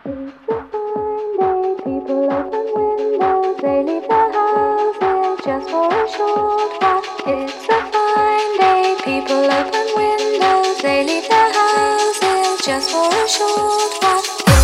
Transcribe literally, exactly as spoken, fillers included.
It's a fine day, people open windows, they leave their houses just for a short while. It's a fine day, people open windows, they leave their houses just for a short while.